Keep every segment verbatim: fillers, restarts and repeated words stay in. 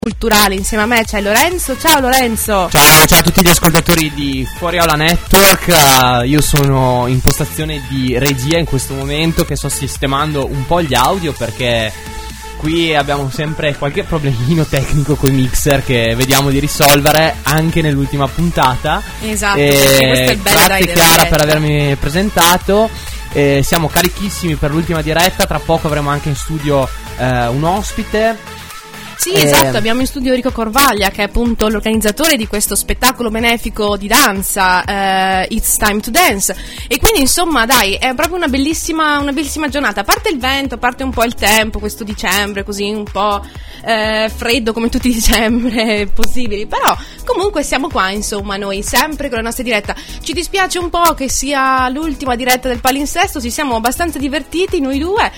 culturale. Insieme a me c'è Lorenzo. Ciao Lorenzo. Ciao, ciao a tutti gli ascoltatori di Fuori Aula Network. uh, Io sono in postazione di regia in questo momento, che sto sistemando un po' gli audio, perché qui abbiamo sempre qualche problemino tecnico con i mixer che vediamo di risolvere anche nell'ultima puntata. Esatto, e questo è il bello. grazie Chiara per avermi presentato. eh, Siamo carichissimi per l'ultima diretta. Tra poco avremo anche in studio eh, un ospite. Sì, Eh, esatto, abbiamo in studio Enrico Corvaglia, che è appunto l'organizzatore di questo spettacolo benefico di danza, eh, It's Time to Dance. E quindi insomma dai, è proprio una bellissima, una bellissima giornata. A parte il vento, a parte un po' il tempo, questo dicembre così un po' eh, freddo come tutti i dicembre possibili, però comunque siamo qua insomma noi, sempre con la nostra diretta. Ci dispiace un po' che sia l'ultima diretta del palinsesto, ci siamo abbastanza divertiti noi due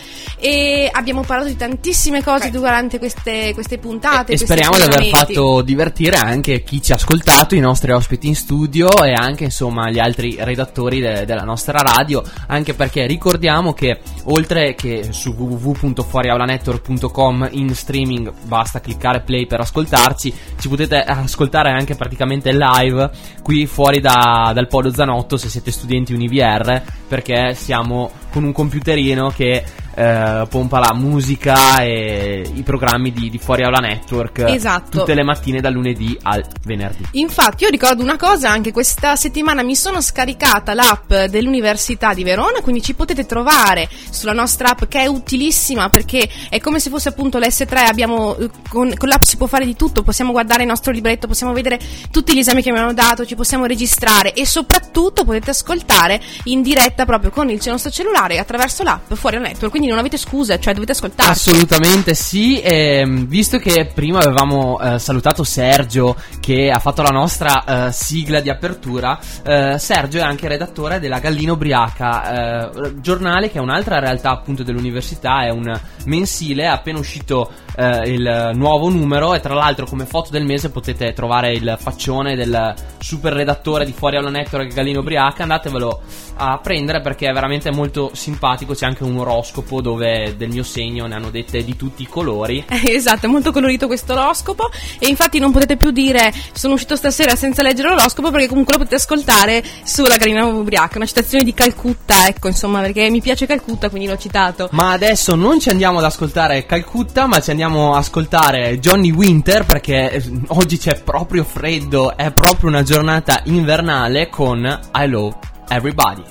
e abbiamo parlato di tantissime cose durante queste, queste puntate e speriamo di aver fatto divertire anche chi ci ha ascoltato, i nostri ospiti in studio e anche insomma gli altri redattori de- della nostra radio, anche perché ricordiamo che oltre che su w w w punto fuoriaulanetwork punto com in streaming basta cliccare play per ascoltarci, ci potete ascoltare anche praticamente live qui fuori da, dal Polo Zanotto se siete studenti UniVR, perché siamo con un computerino che Uh, pompa la musica e i programmi di, di Fuori Aula Network. Esatto. Tutte le mattine dal lunedì al venerdì. Infatti io ricordo una cosa, anche questa settimana mi sono scaricata l'app dell'Università di Verona, quindi ci potete trovare sulla nostra app, che è utilissima perché è come se fosse appunto l'esse tre. Abbiamo con, con l'app si può fare di tutto, possiamo guardare il nostro libretto, possiamo vedere tutti gli esami che abbiamo dato, ci possiamo registrare e soprattutto potete ascoltare in diretta proprio con il nostro cellulare attraverso l'app Fuori Aula Network. Quindi non avete scuse, cioè dovete ascoltarci. Assolutamente sì. E, visto che prima avevamo eh, salutato Sergio, che ha fatto la nostra eh, sigla di apertura, eh, Sergio è anche redattore della Gallina Ubriaca, eh, giornale che è un'altra realtà appunto dell'università, è un mensile, è appena uscito eh, il nuovo numero e tra l'altro come foto del mese potete trovare il faccione del super redattore di Fuori Aula Network Gallina Ubriaca. Andatevelo a prendere perché è veramente molto simpatico, c'è anche un oroscopo dove del mio segno ne hanno dette di tutti i colori. Eh, esatto, è molto colorito questo oroscopo e infatti non potete più dire sono uscito stasera senza leggere l'oroscopo, perché comunque lo potete ascoltare sulla Gallina Ubriaca, una citazione di Calcutta, ecco, insomma, perché mi piace Calcutta, quindi l'ho citato. Ma adesso non ci andiamo ad ascoltare Calcutta, ma ci andiamo ad ascoltare Johnny Winter, perché oggi c'è proprio freddo, è proprio una giornata invernale con I Love Everybody.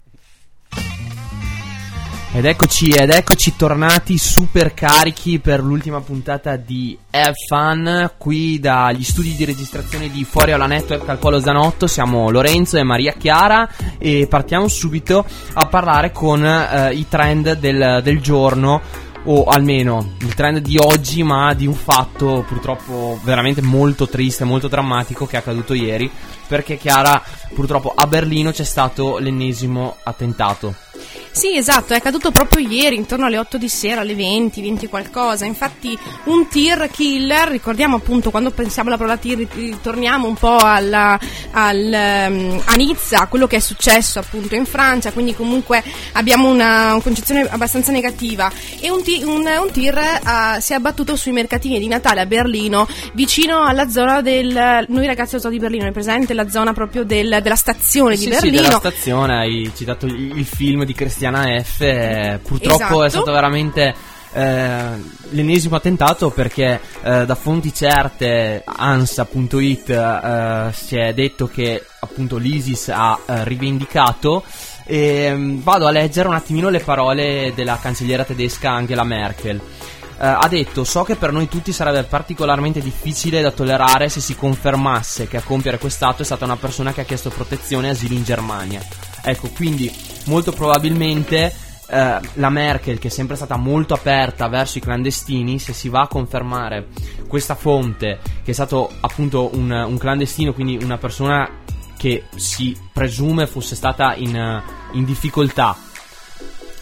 Ed eccoci, ed eccoci tornati super carichi per l'ultima puntata di Have Fun, qui dagli studi di registrazione di Fuori Aula Network al Polo Zanotto. Siamo Lorenzo e Maria Chiara e partiamo subito a parlare con eh, i trend del, del giorno, o almeno il trend di oggi, ma di un fatto purtroppo veramente molto triste, molto drammatico che è accaduto ieri, perché Chiara, purtroppo a Berlino c'è stato l'ennesimo attentato. Sì, esatto, è accaduto proprio ieri, intorno alle otto di sera, alle venti, venti qualcosa. Infatti un tir killer, ricordiamo appunto quando pensiamo alla parola tir, ritorniamo un po' alla, al, um, a Nizza, quello che è successo appunto in Francia, quindi comunque abbiamo una, una concezione abbastanza negativa. E un, tir, un, un tir uh, si è abbattuto sui mercatini di Natale a Berlino, vicino alla zona del... Noi ragazzi lo so di Berlino, è presente la zona proprio del, della stazione sì, di Berlino. Sì, della stazione, hai citato il, il film di Cristiana F, eh, purtroppo esatto. È stato veramente eh, l'ennesimo attentato, perché eh, da fonti certe, ansa punto it, eh, si è detto che appunto l'ISIS ha eh, rivendicato. E vado a leggere un attimino le parole della cancelliera tedesca Angela Merkel. Uh, ha detto: so che per noi tutti sarebbe particolarmente difficile da tollerare se si confermasse che a compiere quest'atto è stata una persona che ha chiesto protezione e asilo in Germania. Ecco, quindi molto probabilmente uh, la Merkel, che è sempre stata molto aperta verso i clandestini, se si va a confermare questa fonte, che è stato appunto un, un clandestino, quindi una persona che si presume fosse stata in, in difficoltà,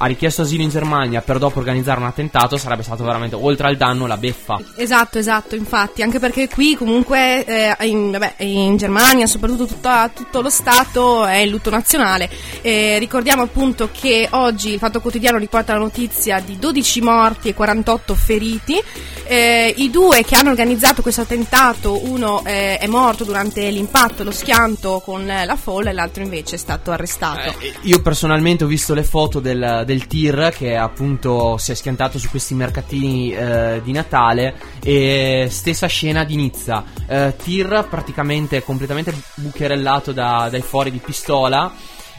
ha richiesto asilo in Germania per dopo organizzare un attentato, sarebbe stato veramente, oltre al danno, la beffa. Esatto, esatto, infatti, anche perché qui comunque eh, in, vabbè, in Germania soprattutto tutta, tutto lo Stato è in lutto nazionale. Eh, ricordiamo appunto che oggi il Fatto Quotidiano riporta la notizia di dodici morti e quarantotto feriti. Eh, i due che hanno organizzato questo attentato, uno eh, è morto durante l'impatto, lo schianto con eh, la folla, e l'altro invece è stato arrestato. Eh, io personalmente ho visto le foto del, del tir che appunto si è schiantato su questi mercatini eh, di Natale, e stessa scena di Nizza, eh, tir praticamente completamente bucherellato da, dai fori di pistola.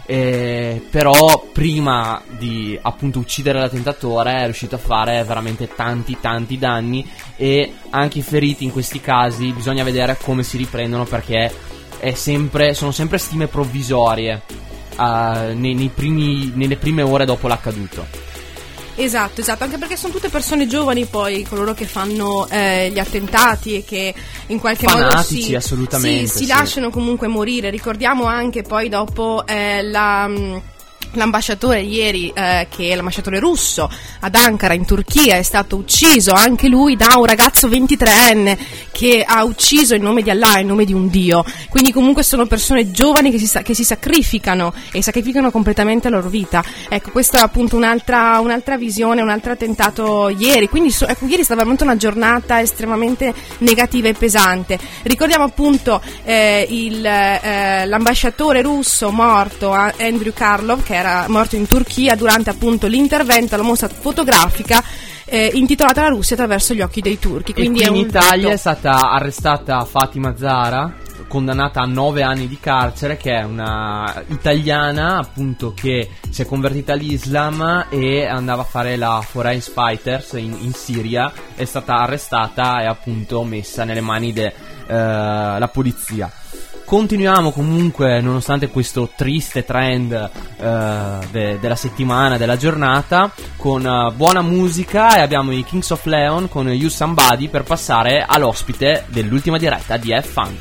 Eh, però prima di appunto uccidere l'attentatore è riuscito a fare veramente tanti tanti danni, e anche i feriti in questi casi bisogna vedere come si riprendono, perché è sempre, sono sempre stime provvisorie uh, nei, nei primi, nelle prime ore dopo l'accaduto. Esatto, esatto, anche perché sono tutte persone giovani poi coloro che fanno eh, gli attentati e che in qualche fanatici, modo si, assolutamente, si, si sì. lasciano comunque morire. Ricordiamo anche poi dopo eh, la... l'ambasciatore ieri, eh, che è l'ambasciatore russo ad Ankara in Turchia, è stato ucciso anche lui da un ragazzo ventitreenne che ha ucciso in nome di Allah, in nome di un dio. Quindi comunque sono persone giovani che si, che si sacrificano e sacrificano completamente la loro vita. Ecco, questa è appunto un'altra, un'altra visione, un altro attentato ieri. Quindi so, ecco, ieri è stata veramente una giornata estremamente negativa e pesante. Ricordiamo appunto eh, il, eh, l'ambasciatore russo morto, Andrew Karlov, che era morto in Turchia durante appunto l'intervento alla mostra fotografica eh, intitolata La Russia attraverso gli occhi dei turchi. Quindi e qui è in un Italia dato. è stata arrestata Fatima Zahra, condannata a nove anni di carcere, che è una italiana appunto che si è convertita all'Islam e andava a fare la Foreign Fighters in, in Siria. È stata arrestata e appunto messa nelle mani della eh, polizia. Continuiamo comunque, nonostante questo triste trend uh, de- della settimana, della giornata, con uh, buona musica, e abbiamo i Kings of Leon con You Somebody per passare all'ospite dell'ultima diretta di Have Fun.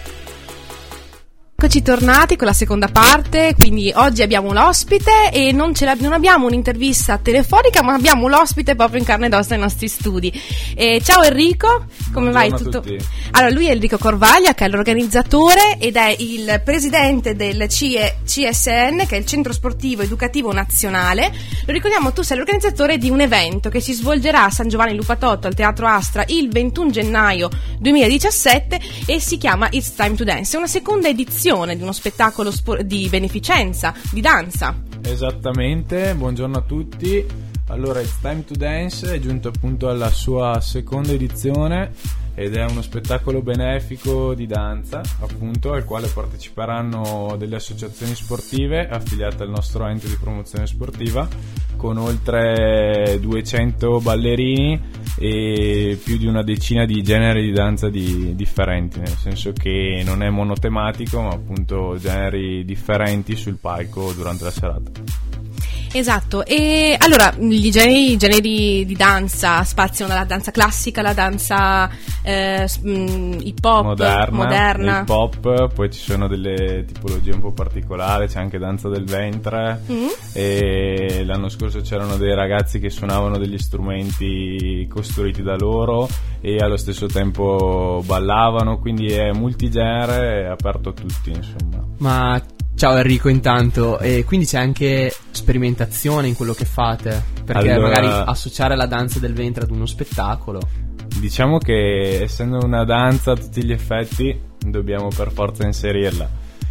Eccoci tornati con la seconda parte, quindi oggi abbiamo l'ospite e non, ce non abbiamo un'intervista telefonica, ma abbiamo l'ospite proprio in carne ed ossa nei nostri studi. E ciao Enrico, come vai? Tutto? Tutti. Allora, lui è Enrico Corvaglia, che è l'organizzatore ed è il presidente del C S N, che è il Centro Sportivo Educativo Nazionale. Lo ricordiamo, tu sei l'organizzatore di un evento che si svolgerà a San Giovanni Lupatotto al Teatro Astra il ventuno gennaio duemiladiciassette e si chiama It's Time to Dance. È una seconda edizione di uno spettacolo spor- di beneficenza, di danza. Esattamente, buongiorno a tutti. Allora, It's Time to Dance è giunto appunto alla sua seconda edizione ed è uno spettacolo benefico di danza, appunto, al quale parteciperanno delle associazioni sportive affiliate al nostro ente di promozione sportiva, con oltre duecento ballerini e più di una decina di generi di danza di, differenti, nel senso che non è monotematico, ma appunto generi differenti sul palco durante la serata. Esatto, e allora i generi, generi di danza spaziano dalla danza classica alla danza eh, hip hop, moderna, moderna. hip hop, poi ci sono delle tipologie un po' particolari, c'è anche danza del ventre, mm-hmm. e l'anno scorso c'erano dei ragazzi che suonavano degli strumenti costruiti da loro e allo stesso tempo ballavano, quindi è multigenere, è aperto a tutti, insomma. Ma ciao Enrico, intanto, e quindi c'è anche sperimentazione in quello che fate, perché allora, magari associare la danza del ventre ad uno spettacolo. Diciamo che essendo una danza a tutti gli effetti dobbiamo per forza inserirla,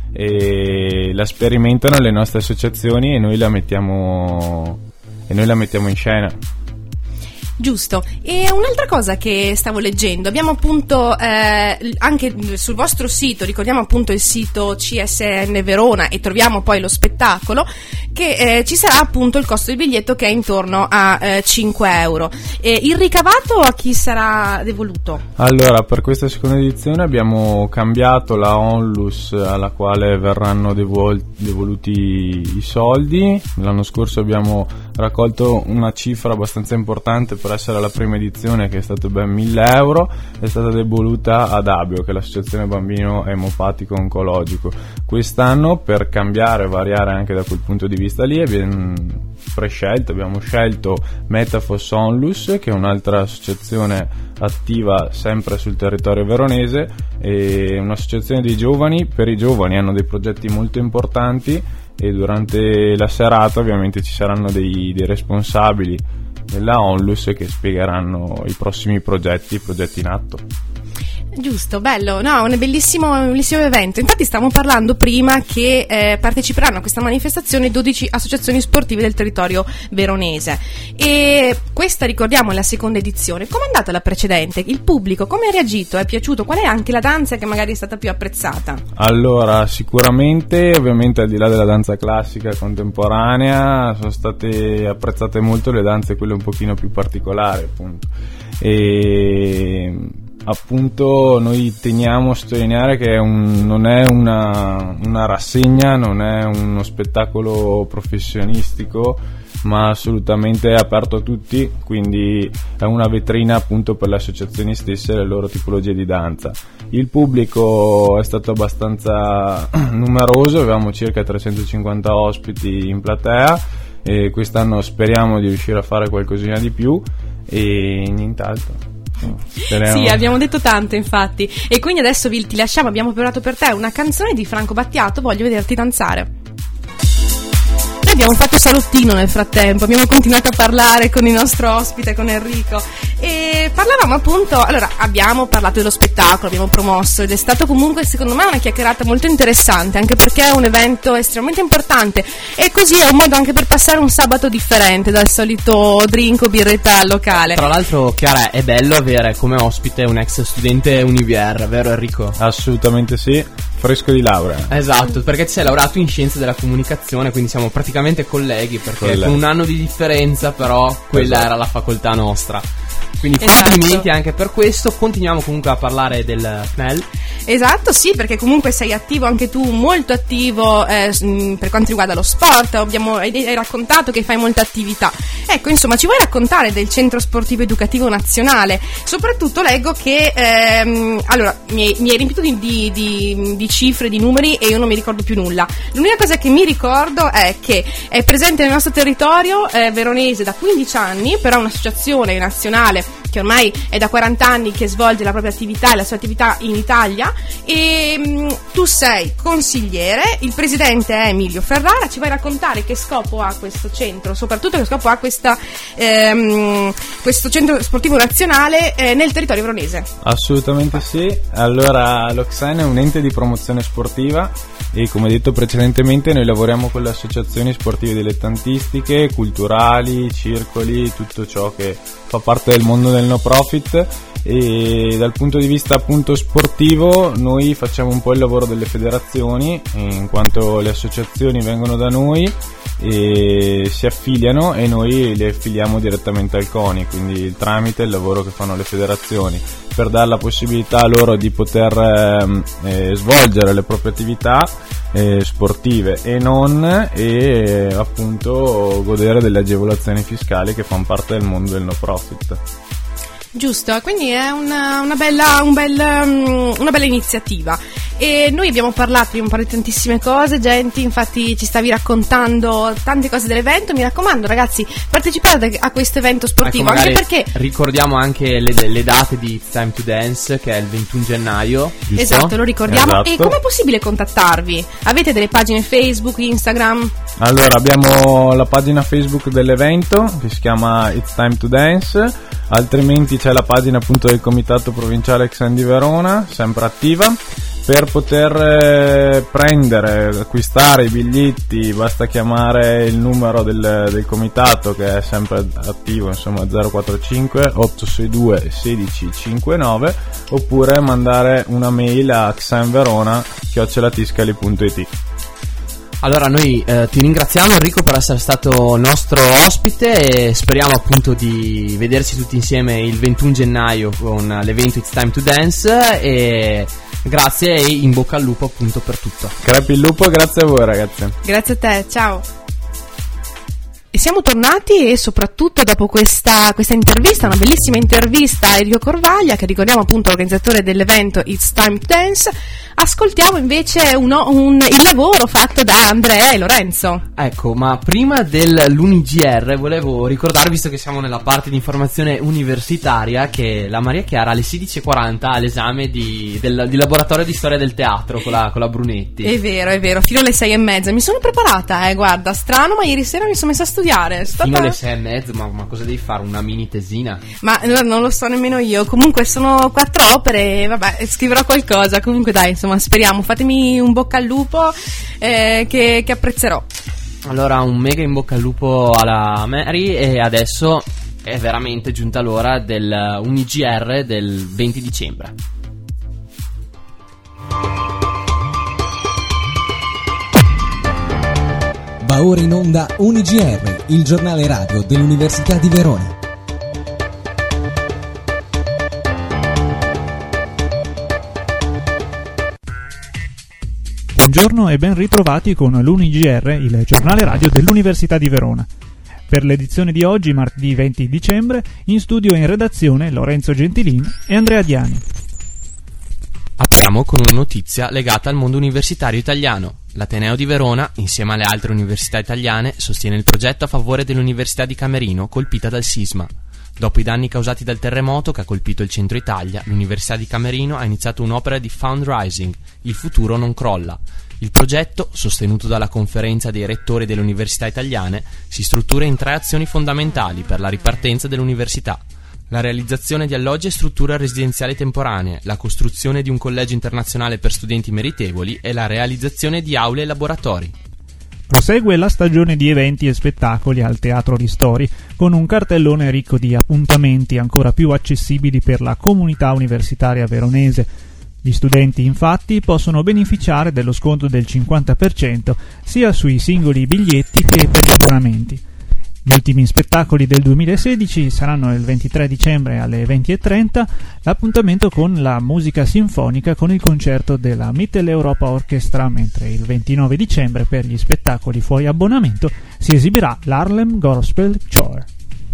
e la sperimentano le nostre associazioni e noi la mettiamo e noi la mettiamo in scena. Giusto, e un'altra cosa che stavo leggendo, abbiamo appunto eh, anche sul vostro sito, ricordiamo appunto il sito C S N Verona e troviamo poi lo spettacolo, che eh, ci sarà appunto il costo del biglietto che è intorno a eh, cinque euro. E il ricavato a chi sarà devoluto? Allora, per questa seconda edizione abbiamo cambiato la onlus alla quale verranno devol- devoluti i soldi. L'anno scorso abbiamo raccolto una cifra abbastanza importante per essere la prima edizione, che è stato ben mille euro, è stata devoluta ad Abio, che è l'associazione bambino emopatico oncologico. Quest'anno, per cambiare e variare anche da quel punto di vista lì, abbiamo, prescelte. Abbiamo scelto Metafos Onlus, che è un'altra associazione attiva sempre sul territorio veronese, è un'associazione di giovani per i giovani, hanno dei progetti molto importanti e durante la serata ovviamente ci saranno dei, dei responsabili della Onlus che spiegheranno i prossimi progetti, i progetti in atto. Giusto, bello, no, un bellissimo, un bellissimo evento. Infatti stavamo parlando prima che eh, parteciperanno a questa manifestazione dodici associazioni sportive del territorio veronese e questa, ricordiamo, è la seconda edizione. Com'è andata la precedente? Il pubblico come ha reagito? È piaciuto? Qual è anche la danza che magari è stata più apprezzata? Allora, sicuramente, ovviamente al di là della danza classica contemporanea, sono state apprezzate molto le danze quelle un pochino più particolari, appunto. E appunto noi teniamo a sottolineare che è un, non è una, una rassegna, non è uno spettacolo professionistico, ma assolutamente aperto a tutti, quindi è una vetrina appunto per le associazioni stesse e le loro tipologie di danza. Il pubblico è stato abbastanza numeroso, avevamo circa trecentocinquanta ospiti in platea e quest'anno speriamo di riuscire a fare qualcosina di più e nient'altro. Sì, abbiamo detto tanto infatti. E quindi adesso vi, ti lasciamo, abbiamo preparato per te una canzone di Franco Battiato, Voglio vederti danzare. Noi abbiamo fatto salottino nel frattempo, abbiamo continuato a parlare con il nostro ospite, con Enrico, e parlavamo appunto, allora abbiamo parlato dello spettacolo, abbiamo promosso ed è stato comunque secondo me una chiacchierata molto interessante, anche perché è un evento estremamente importante e così è un modo anche per passare un sabato differente dal solito drink o birretta al locale. Tra l'altro, Chiara, è bello avere come ospite un ex studente Univier, vero Enrico? Assolutamente sì, fresco di laurea. Esatto, perché ti sei laureato in scienze della comunicazione, quindi siamo praticamente colleghi, perché Colleghi. con un anno di differenza, però quella Esatto. era la facoltà nostra. Quindi Esatto. complimenti anche per questo. Continuiamo comunque a parlare del F N E L. Esatto, sì, perché comunque sei attivo anche tu, molto attivo eh, mh, per quanto riguarda lo sport, abbiamo, hai, hai raccontato che fai molta attività. Ecco, insomma, ci vuoi raccontare del Centro Sportivo Educativo Nazionale? Soprattutto leggo che, ehm, allora, mi, mi hai riempito di, di, di, di cifre, di numeri e io non mi ricordo più nulla. L'unica cosa che mi ricordo è che è presente nel nostro territorio eh, veronese da quindici anni, però è un'associazione nazionale che ormai è da quaranta anni che svolge la propria attività e la sua attività in Italia e mh, tu sei consigliere, il presidente è Emilio Ferrara. Ci vai a raccontare che scopo ha questo centro, soprattutto che scopo ha questa, ehm, questo centro sportivo nazionale eh, nel territorio veronese? Assolutamente sì. Allora, l'O C S E N è un ente di promozione sportiva e, come detto precedentemente, noi lavoriamo con le associazioni sportive dilettantistiche, culturali, circoli, tutto ciò che fa parte del mondo del no profit, e dal punto di vista appunto sportivo noi facciamo un po' il lavoro delle federazioni, in quanto le associazioni vengono da noi e si affiliano e noi le affiliamo direttamente al CONI, quindi tramite il lavoro che fanno le federazioni, per dare la possibilità loro di poter eh, svolgere le proprie attività eh, sportive e non, e eh, appunto godere delle agevolazioni fiscali che fanno parte del mondo del no profit. Giusto, quindi è una, una, bella, un bel, um, una bella iniziativa. E noi abbiamo parlato, abbiamo parlato di tantissime cose, Genti, infatti ci stavi raccontando tante cose dell'evento. Mi raccomando ragazzi, partecipate a questo evento sportivo, ecco, anche perché ricordiamo anche le, le date di It's Time to Dance, che è il ventuno gennaio, giusto? Esatto, lo ricordiamo. Esatto. E com'è possibile contattarvi? Avete delle pagine Facebook, Instagram? Allora, abbiamo la pagina Facebook dell'evento che si chiama It's Time to Dance, altrimenti c'è la pagina appunto del Comitato Provinciale X N di Verona, sempre attiva. Per poter eh, prendere, acquistare i biglietti basta chiamare il numero del, del comitato, che è sempre attivo, insomma zero quattro cinque otto sei due uno sei cinque nove, oppure mandare una mail a xenverona chiocciola tiscali punto it. Allora noi eh, ti ringraziamo Enrico per essere stato nostro ospite e speriamo appunto di vederci tutti insieme il ventuno gennaio con l'evento It's Time to Dance, e grazie e in bocca al lupo appunto per tutto. Crepi il lupo e grazie a voi ragazzi. Grazie a te, ciao. siamo tornati e soprattutto dopo questa, questa intervista, una bellissima intervista a Enrico Corvaglia, che ricordiamo appunto l'organizzatore dell'evento It's Time to Dance, ascoltiamo invece uno, un, il lavoro fatto da Andrea e Lorenzo. Ecco, ma prima dell'Uni G R volevo ricordare, visto che siamo nella parte di informazione universitaria, che la Maria Chiara alle sedici e quaranta ha l'esame di, del, di laboratorio di storia del teatro con la, con la Brunetti. È vero, è vero, fino alle sei e mezza. Mi sono preparata, eh, guarda, strano, ma ieri sera mi sono messa a studiare. Stata... Fino alle sei e mezza, ma, ma cosa devi fare? Una mini tesina? Ma no, non lo so nemmeno io. Comunque sono quattro opere, vabbè, scriverò qualcosa. Comunque dai, insomma, speriamo. Fatemi un bocca al lupo, eh, che, che apprezzerò. Allora, un mega in bocca al lupo alla Mary, e adesso è veramente giunta l'ora del Uni G R del venti dicembre. Va ora in onda Uni G R, il giornale radio dell'Università di Verona. Buongiorno e ben ritrovati con l'Uni G R, il giornale radio dell'Università di Verona. Per l'edizione di oggi, martedì venti dicembre, in studio e in redazione Lorenzo Gentilin e Andrea Diani. Apriamo con una notizia legata al mondo universitario italiano. L'Ateneo di Verona, insieme alle altre università italiane, sostiene il progetto a favore dell'Università di Camerino colpita dal sisma. Dopo i danni causati dal terremoto che ha colpito il centro Italia, l'Università di Camerino ha iniziato un'opera di fundraising, Il futuro non crolla. Il progetto, sostenuto dalla Conferenza dei rettori delle università italiane, si struttura in tre azioni fondamentali per la ripartenza dell'università: la realizzazione di alloggi e strutture residenziali temporanee, la costruzione di un collegio internazionale per studenti meritevoli e la realizzazione di aule e laboratori. Prosegue la stagione di eventi e spettacoli al Teatro Ristori, con un cartellone ricco di appuntamenti ancora più accessibili per la comunità universitaria veronese. Gli studenti infatti possono beneficiare dello sconto del cinquanta per cento sia sui singoli biglietti che per gli abbonamenti. Gli ultimi spettacoli del duemilasedici saranno il ventitré dicembre alle venti e trenta, l'appuntamento con la musica sinfonica con il concerto della Mitteleuropa Orchestra, mentre il ventinove dicembre per gli spettacoli fuori abbonamento si esibirà l'Harlem Gospel Choir.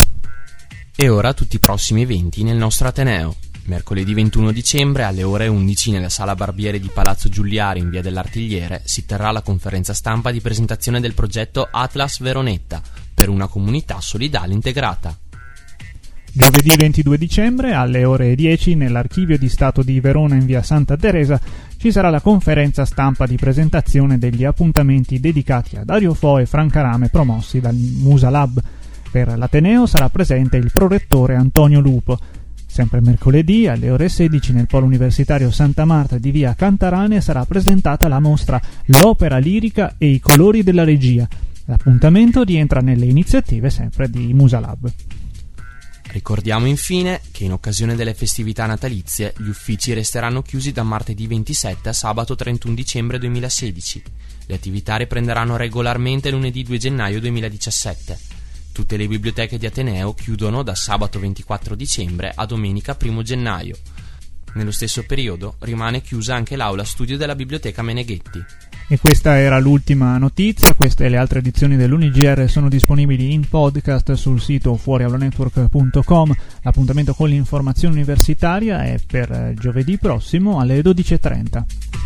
E ora tutti i prossimi eventi nel nostro Ateneo. Mercoledì ventuno dicembre alle ore undici nella Sala Barbieri di Palazzo Giuliari in via dell'Artigliere si terrà la conferenza stampa di presentazione del progetto Atlas Veronetta per una comunità solidale integrata. Giovedì ventidue dicembre alle ore dieci nell'Archivio di Stato di Verona in via Santa Teresa ci sarà la conferenza stampa di presentazione degli appuntamenti dedicati a Dario Fo e Franca Rame promossi dal Musa Lab. Per l'Ateneo sarà presente il prorettore Antonio Lupo. Sempre mercoledì alle ore sedici nel Polo Universitario Santa Marta di via Cantarane sarà presentata la mostra L'opera lirica e i colori della regia. L'appuntamento rientra nelle iniziative sempre di Musa Lab. Ricordiamo infine che in occasione delle festività natalizie gli uffici resteranno chiusi da martedì ventisette a sabato trentuno dicembre duemilasedici. Le attività riprenderanno regolarmente lunedì due gennaio duemiladiciassette. Tutte le biblioteche di Ateneo chiudono da sabato ventiquattro dicembre a domenica primo gennaio. Nello stesso periodo rimane chiusa anche l'aula studio della Biblioteca Meneghetti. E questa era l'ultima notizia. Queste e le altre edizioni dell'Uni G R sono disponibili in podcast sul sito fuoriaulanetwork punto com. L'appuntamento con l'informazione universitaria è per giovedì prossimo alle dodici e trenta.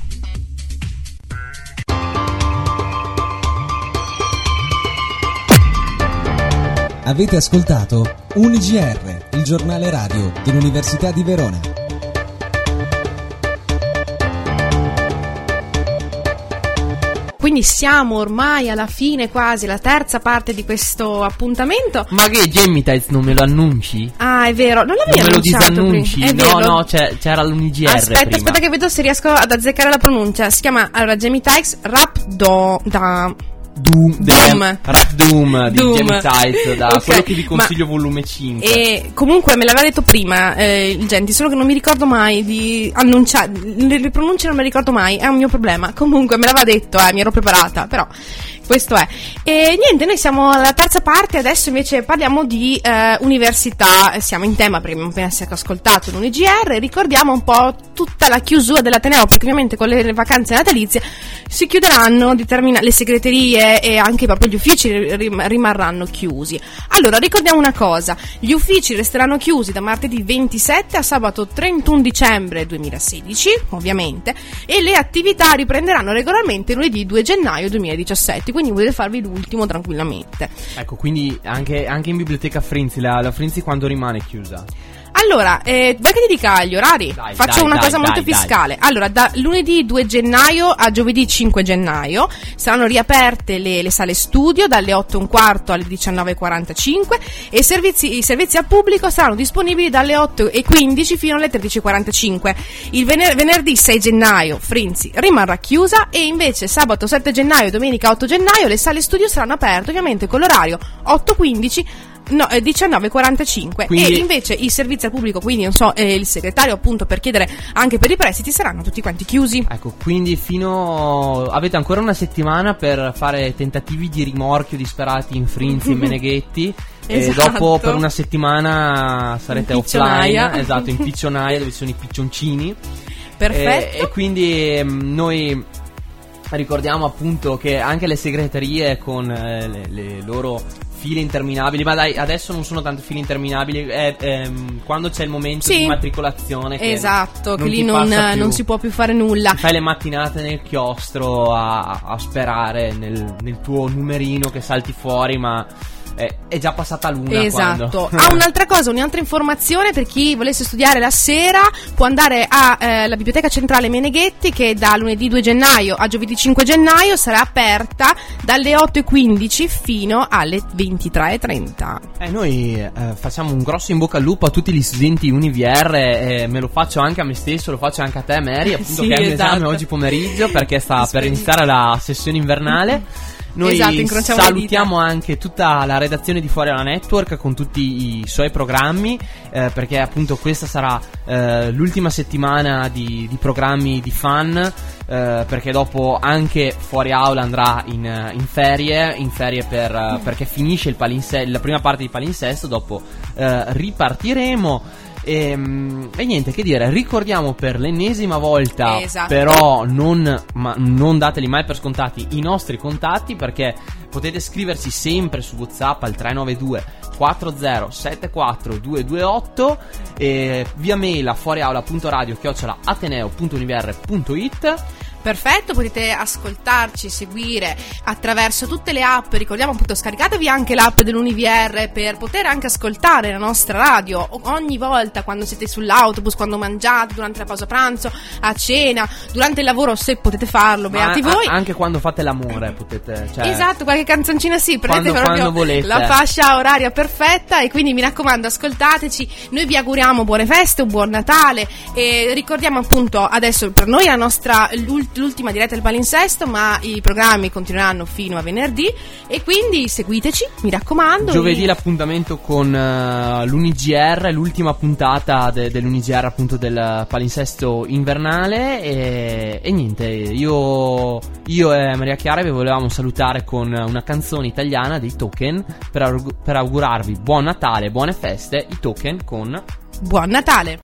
Avete ascoltato Uni G R, il giornale radio dell'Università di Verona. Quindi siamo ormai alla fine, quasi la terza parte di questo appuntamento. Ma che Gemitites non me lo annunci? Ah, è vero, non l'avevi non me lo annunciato disannunci? prima. È No, vero. no, c'è, c'era l'Uni G R Aspetta, prima. aspetta che vedo se riesco ad azzeccare la pronuncia. Si chiama, allora, Gemitites Rap Do... da... Doom, Doom. Rap Doom di Doom. Gemitites, da Ok, quello che vi consiglio, ma- volume cinque. E comunque me l'aveva detto prima eh, il Genti, solo che non mi ricordo mai di annunciare, le, le pronunce non me le ricordo mai, è un mio problema. Comunque me l'aveva detto, eh, mi ero preparata, però questo è. E niente, noi siamo alla terza parte, adesso invece parliamo di eh, università, siamo in tema perché abbiamo appena ascoltato l'U N G R, ricordiamo un po' tutta la chiusura dell'Ateneo, perché ovviamente con le vacanze natalizie si chiuderanno determina- le segreterie e anche proprio gli uffici rim- rimarranno chiusi. Allora, ricordiamo una cosa, gli uffici resteranno chiusi da martedì ventisette a sabato trentuno dicembre duemilasedici, ovviamente, e le attività riprenderanno regolarmente lunedì due gennaio duemiladiciassette, quindi potete farvi l'ultimo tranquillamente. Ecco, quindi anche, anche in biblioteca Frinzi, la, la Frinzi quando rimane chiusa? Allora, eh, vuoi che ti dica gli orari? Dai, Faccio dai, una dai, cosa dai, molto dai. fiscale. Allora, da lunedì due gennaio a giovedì cinque gennaio saranno riaperte le, le sale studio dalle otto e un quarto alle diciannove e quarantacinque e i servizi, i servizi al pubblico saranno disponibili dalle otto e quindici fino alle tredici e quarantacinque. Il vener- venerdì sei gennaio Frinzi rimarrà chiusa e invece sabato sette gennaio e domenica otto gennaio le sale studio saranno aperte, ovviamente con l'orario otto e quindici. No, eh, diciannove e quarantacinque. Quindi... E invece i servizi al pubblico, quindi non so, eh, il segretario appunto per chiedere anche per i prestiti, saranno tutti quanti chiusi. Ecco, quindi fino avete ancora una settimana per fare tentativi di rimorchio disperati in Frinzi e Meneghetti. Esatto. E dopo per una settimana sarete In offline, piccionaia. esatto, in piccionaia dove ci sono i piccioncini. Perfetto. E, e quindi mh, noi ricordiamo appunto che anche le segreterie con eh, le, le loro file interminabili, ma dai, adesso non sono tanto file interminabili, è, ehm, quando c'è il momento Sì. di matricolazione che Esatto, che non lì ti non, passa più. non si può più fare nulla. Fai le mattinate nel chiostro a, a sperare nel, nel tuo numerino che salti fuori, ma è, è già passata l'una. Esatto. Quando... Ah, un'altra cosa, un'altra informazione per chi volesse studiare la sera può andare alla Biblioteca Centrale Meneghetti, che da lunedì due gennaio a giovedì cinque gennaio sarà aperta dalle otto e quindici fino alle ventitré e trenta. Eh, noi eh, facciamo un grosso in bocca al lupo a tutti gli studenti UniVR, eh, me lo faccio anche a me stesso, lo faccio anche a te Mary, appunto Sì, che hai un esatto. esame oggi pomeriggio perché sta per iniziare la sessione invernale. Noi Esatto, incrociamo le salutiamo anche tutta la redazione di Fuori alla Network con tutti i suoi programmi, eh, perché appunto questa sarà eh, l'ultima settimana di, di programmi di fan, eh, perché dopo anche Fuori Aula andrà in, in ferie, in ferie per, perché finisce il palinsesto, la prima parte di palinsesto, dopo eh, ripartiremo. E, e niente, che dire, ricordiamo per l'ennesima volta, Esatto. però non, ma non dateli mai per scontati i nostri contatti, perché potete scriverci sempre su WhatsApp al tre nove due quattro zero sette quattro due due otto e via mail a fuoriaula.radio chiocciola ateneo.univr.it. Perfetto, potete ascoltarci, seguire attraverso tutte le app. Ricordiamo appunto, scaricatevi anche l'app dell'UniVR per poter anche ascoltare la nostra radio ogni volta quando siete sull'autobus, quando mangiate, durante la pausa pranzo, a cena, durante il lavoro, se potete farlo, beati Ma voi. a- anche quando fate l'amore potete, cioè, Esatto, qualche canzoncina sì, prendete Quando- proprio quando volete. la fascia oraria perfetta, e quindi mi raccomando, ascoltateci. Noi vi auguriamo buone feste, un buon Natale, e ricordiamo appunto adesso per noi la nostra l'ult- l'ultima diretta del palinsesto, ma i programmi continueranno fino a venerdì, e quindi seguiteci, mi raccomando. giovedì e... l'appuntamento con uh, l'U N G R, l'ultima puntata de- dell'U N G R appunto del palinsesto invernale, e, e niente, io, io e Maria Chiara vi volevamo salutare con una canzone italiana dei Token per, aug- per augurarvi buon Natale, buone feste, i Token con Buon Natale!